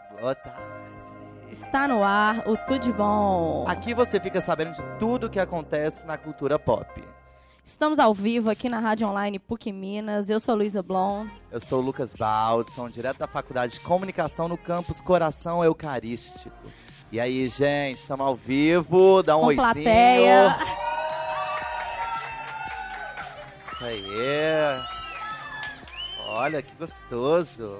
Boa tarde. Está no ar o Tudo de Bom. Aqui você fica sabendo de tudo que acontece na cultura pop. Estamos ao vivo aqui na Rádio Online PUC Minas. Eu sou Luísa Blom. Eu sou o Lucas Baldson, direto da Faculdade de Comunicação no campus Coração Eucarístico. E aí, gente, estamos ao vivo, dá um Com oizinho. plateia. Isso aí. Olha, que gostoso.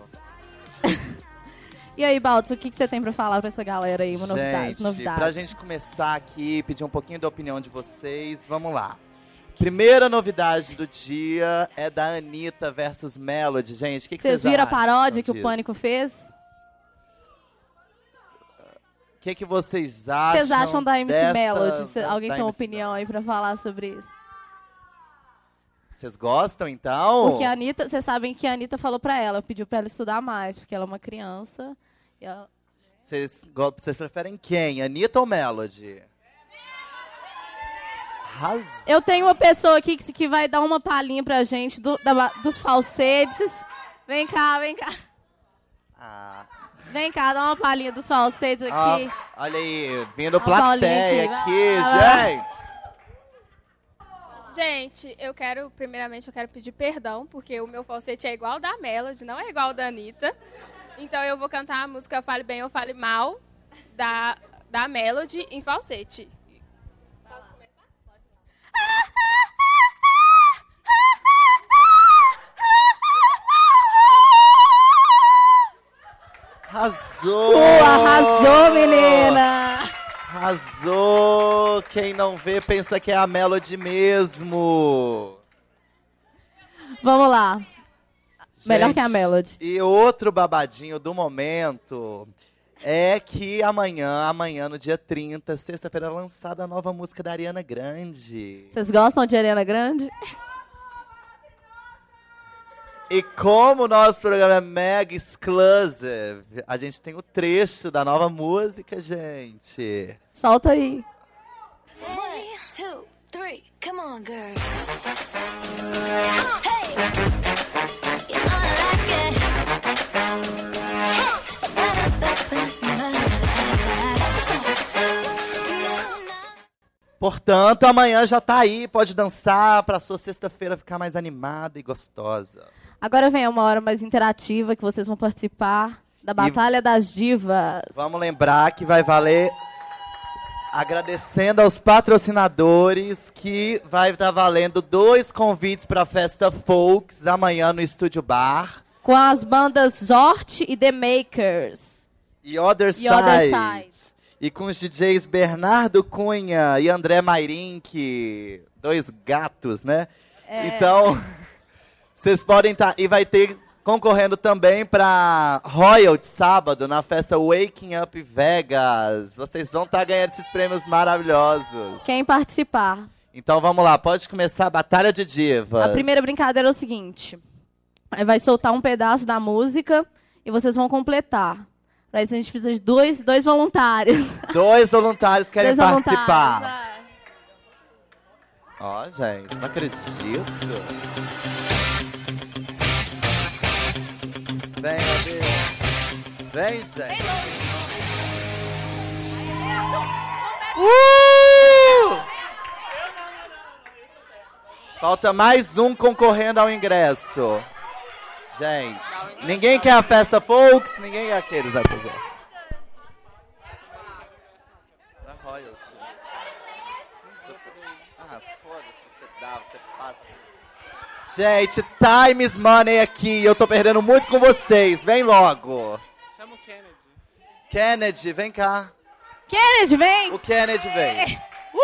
E aí, Baldson, o que você tem pra falar pra essa galera aí? Uma novidade. Pra gente começar aqui, pedir um pouquinho da opinião de vocês, vamos lá. Primeira novidade do dia é da Anitta versus Melody. Gente, o que vocês acham? Vocês viram a paródia que disso? o Pânico fez? O que vocês acham? Vocês acham da MC Melody? Alguém da tem uma MC opinião aí pra falar sobre isso? Vocês gostam, então? Porque a Anitta, vocês sabem que a Anitta falou pra ela, pediu pra ela estudar mais, porque ela é uma criança. E ela... Vocês preferem quem? Anitta ou Melody? Eu tenho uma pessoa aqui que vai dar uma palhinha pra gente dos falsetes. Vem cá, vem cá. Vem cá, dá uma palhinha dos falsetes aqui. Olha aí, vindo plateia aqui, gente. Gente, primeiramente eu quero pedir perdão, porque o meu falsete é igual ao da Melody, não é igual ao da Anitta. Então eu vou cantar a música Fale Bem ou Fale Mal, da Melody, em falsete. Posso começar? Arrasou! Arrasou, menina! Arrasou! Quem não vê pensa que é a Melody mesmo. Vamos lá. Gente, Melhor que a Melody. E outro babadinho do momento é que amanhã, no dia 30, sexta-feira, é lançada a nova música da Ariana Grande. Vocês gostam de Ariana Grande? E como o nosso programa é mega exclusive, a gente tem o trecho da nova música, gente. Solta aí. 1, 2, 3, come on, girls. Hey, you know I like it. Portanto, amanhã já tá aí, pode dançar pra sua sexta-feira ficar mais animada e gostosa. Agora vem uma hora mais interativa que vocês vão participar da Batalha das Divas. Vamos lembrar que vai valer, agradecendo aos patrocinadores, que vai estar valendo 2 convites para a festa Folks amanhã no Estúdio Bar. Com as bandas Zort e The Makers. E Other Side. E com os DJs Bernardo Cunha e André Mairink, 2 gatos, né? Então, vocês podem estar... E vai ter concorrendo também para Royalty sábado, na festa Waking Up Vegas. Vocês vão estar ganhando esses prêmios maravilhosos. Quem participar? Então vamos lá, pode começar a Batalha de Divas. A primeira brincadeira é o seguinte. Vai soltar um pedaço da música e vocês vão completar. Para isso a gente precisa de dois voluntários. 2 voluntários querem participar. Voluntários, Ó, gente, não acredito. Vem, Gabi. Vem, gente. Falta mais um concorrendo ao ingresso. Gente, ninguém quer a festa Folks, ninguém quer aqueles. Da Royalty. Foda-se, você dá, você passa. Gente, time is money aqui. Eu tô perdendo muito com vocês. Vem logo. Chama o Kennedy. Kennedy, vem cá. Kennedy, vem! O Kennedy vem.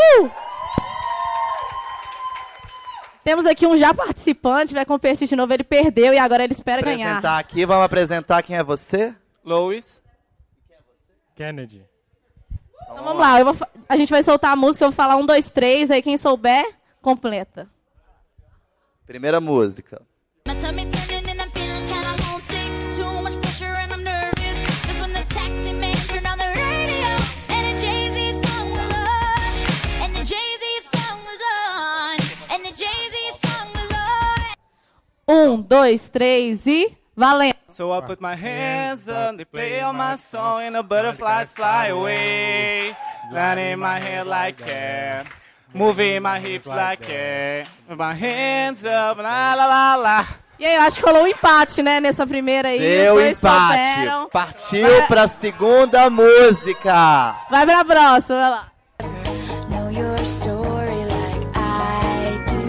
Temos aqui um já participante, vai competir de novo, ele perdeu e agora ele espera ganhar. Vamos apresentar quem é você? Lois. Kennedy. Então vamos lá, a gente vai soltar a música, eu vou falar 1, 2, 3, aí quem souber, completa. Primeira música. My tummy's turning and I'm feeling kinda homesick. Too much pressure and I'm nervous. That's when the taxi man turned on the radio and a Jay-Z song was on. And the Jay-Z song was on. And the Jay-Z song was on. 1, 2, 3 e valendo. So I put my hands up, they play on my song, and the butterflies fly away. Landing my head like cat, moving my hips like cat, with my hands up, la la la la. E aí, eu acho que rolou um empate, né, nessa primeira aí. Deu Os dois empate. souberam. Partiu pra segunda música. Vai pra próxima, vai lá. Know your story like I do.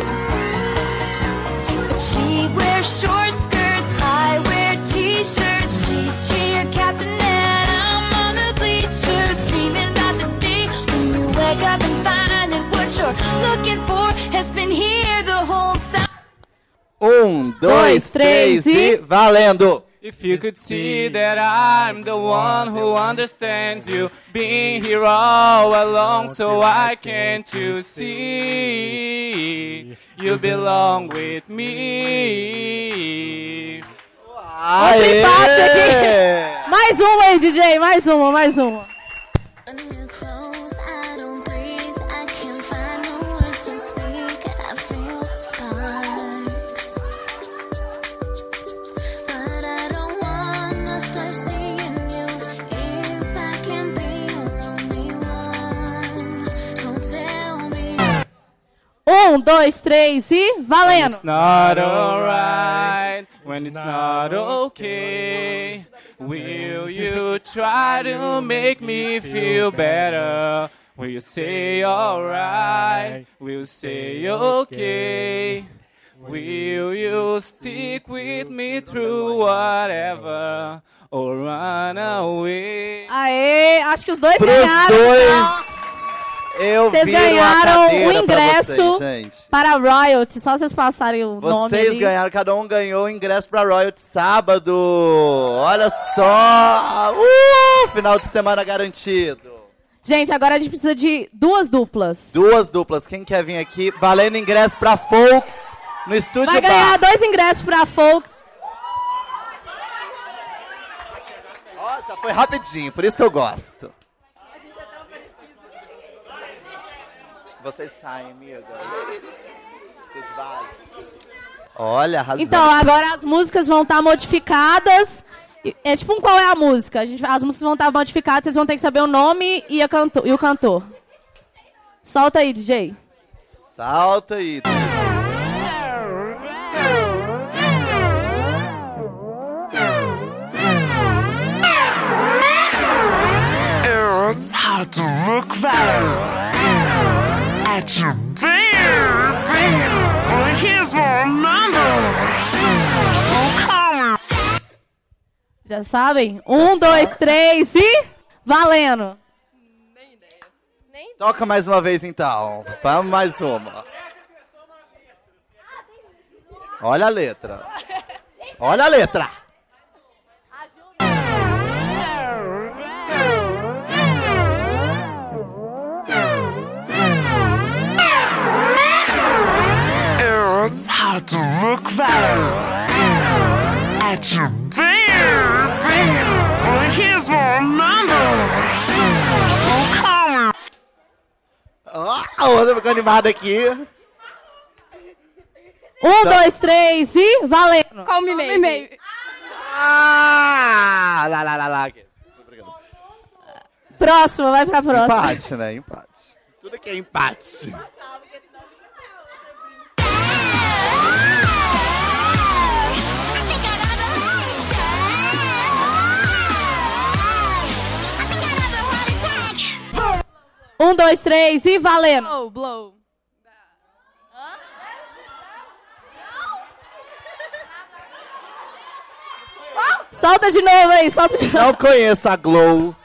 But she wears short skirts, I wear t-shirts. She's cheer captain and I'm on the bleachers, dreaming about the day when you wake up and find that what you're looking for has been here the whole time. 1, 2, 3 e valendo! If you could see that I'm the one who understands you, being here all along, so why can't you see? You belong with me. Outro empate aqui. Mais uma aí, DJ, mais uma. New clothes, I don't breathe. I can't find no words to speak. I feel sparks, but I don't wanna start seeing you if I can be your only one. So tell me. 1, 2, 3 e valendo! It's not alright, when it's not okay. Will you try to make me feel better? Will you say alright? Will you say okay? Will you stick with me through whatever? Or run away? Aê, acho que os dois Pros ganharam. dois, eu Vocês viro a ganharam cadeira o ingresso pra vocês, gente. para Royalty. Só vocês passarem o nome Vocês ali. ganharam, cada um ganhou o ingresso pra Royalty sábado. Olha só! Final de semana garantido. Gente, agora a gente precisa de 2 duplas. 2 duplas. Quem quer vir aqui? Valendo ingresso pra Folks no Estúdio Vai ganhar Bar. 2 ingressos para Folks. Ó, já foi rapidinho, por isso que eu gosto. Vocês saem, amigas. Vocês vazam. Olha, arrasou. Então, agora as músicas vão estar modificadas. É tipo qual é a música? As músicas vão estar modificadas, vocês vão ter que saber o nome e o cantor. Solta aí, DJ. Salta aí. It's hard to look right at you, baby. But here's my number. So call me. Já sabem? 1, 2, 3 e valendo! Toca mais uma vez, então. Vamos mais uma. Olha a letra. Olha a letra. It's hard to look right at you, baby. But here's my number. So call me. A outra ficou animada aqui. 1, 2, 3 e valendo! Call me maybe. Lá. Próxima, vai pra próxima. Empate, né? Empate. Tudo aqui é empate. Um, dois, três e valendo! Blow, blow. Solta de novo aí, solta de novo. Não conheço a Glow.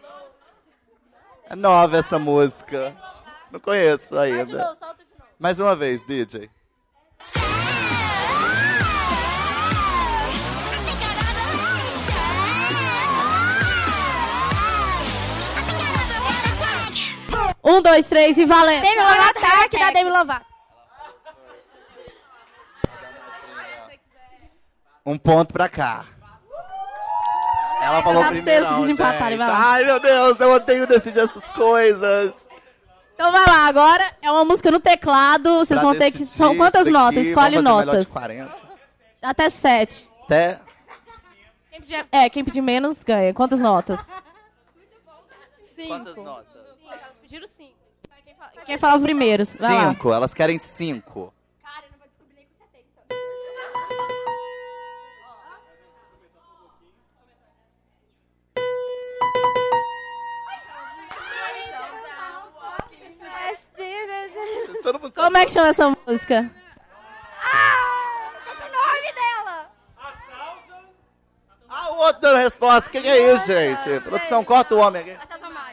É nova essa música. Não conheço ainda. Mais uma vez, DJ. Um, dois, três e valendo! Demi Lovato, Ataque da Demi Lovato. Um ponto pra cá. Ela falou Dá pra primeiro. vocês desempatarem, vai lá. Ai, meu Deus, eu odeio decidir essas coisas. Então vai lá, agora é uma música no teclado. Vocês Pra vão ter que. decidir São quantas isso notas? aqui, Escolhe vamos fazer melhor de notas. 40. Até 7. Até Quem pedir menos ganha. Quantas notas? 5. Quantas notas? Elas pediram 5. Quem fala primeiro? Vai lá. 5. Elas querem 5. Cara, eu não vou descobrir nem com 70. Todo mundo Como é que chama essa música? Qual é o nome dela? Ah, o outro dando resposta. Quem é isso, gente? Produção, corta o homem aqui.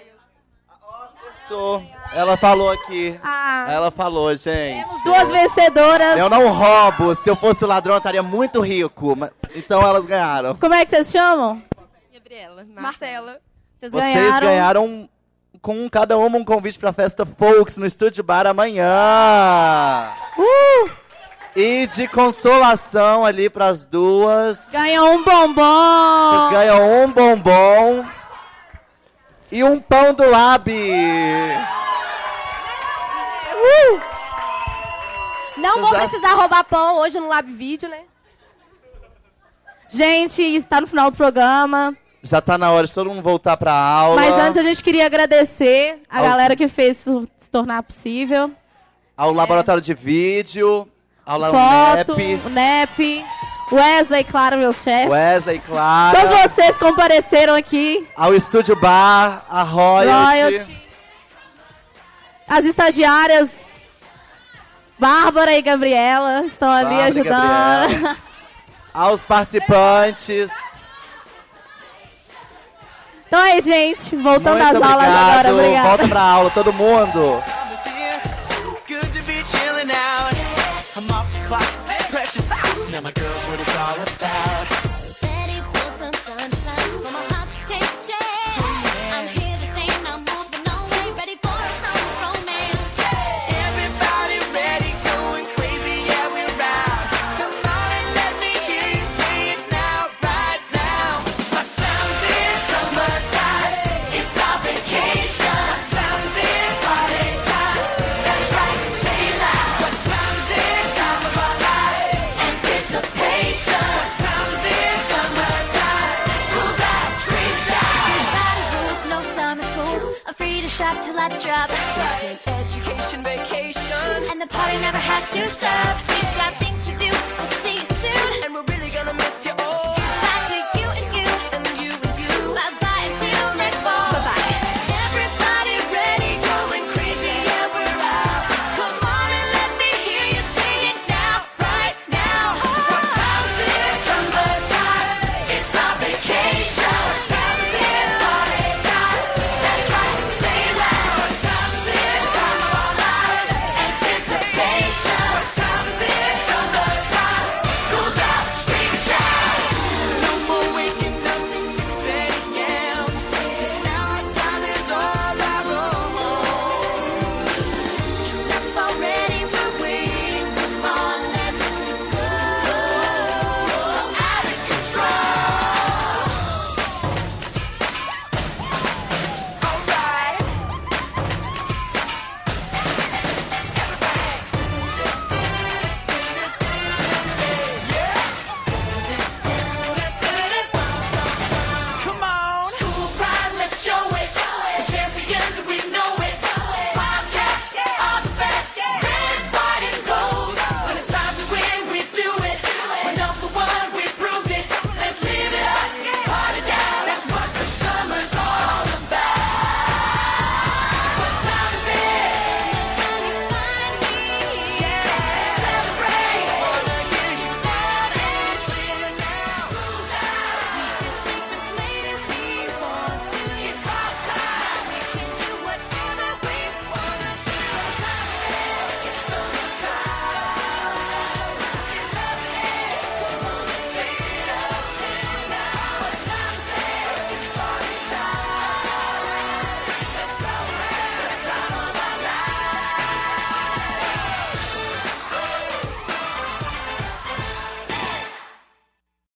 Ela falou aqui. Ela falou, gente. Temos 2 vencedoras. Eu não roubo. Se eu fosse ladrão, eu estaria muito rico. Então elas ganharam. Como é que vocês chamam? Gabriela. Marcela. Vocês Vocês ganharam. ganharam com cada uma um convite pra festa Folks no Estúdio Bar amanhã. E de consolação ali pras duas. Ganham um Vocês bombom. ganham um bombom e um pão do Lab. Não vou precisar roubar pão hoje no Lab Video, né? Gente, está no final do programa. Já tá na hora de todo mundo voltar pra aula. Mas antes a gente queria agradecer a Aos- galera que fez isso se tornar possível. Ao laboratório de vídeo, ao Foto, NEP, o NEP, Wesley, claro, meu chefe. Wesley, Clara, Todos vocês compareceram aqui. ao Estúdio Bar, a Royalty. As estagiárias Bárbara e Gabriela estão ali Bárbara e ajudando. Gabriela. Aos participantes. Então é, gente, voltando Muito às aulas agora, obrigada. Volta pra aula, todo mundo. Good to be chilling out. I'm off the clock, pressure's out. Now my girl's what it's all about. Ready for some sunshine, for my heart to take a chance. I'm here to stay, now moving on, way ready for some romance. Everybody ready, going crazy, yeah, we're out. Come on and let me hear you say it now, right now. My time's in summertime, it's our vacation. My time's in party time, that's right, say it loud. My time's in time of our lives, anticipation. My time's in summertime, school's out, scream shout. Body rules, no summer school. I'm free to shop till I drop. Take education vacation. And the party never has to stop. We've got the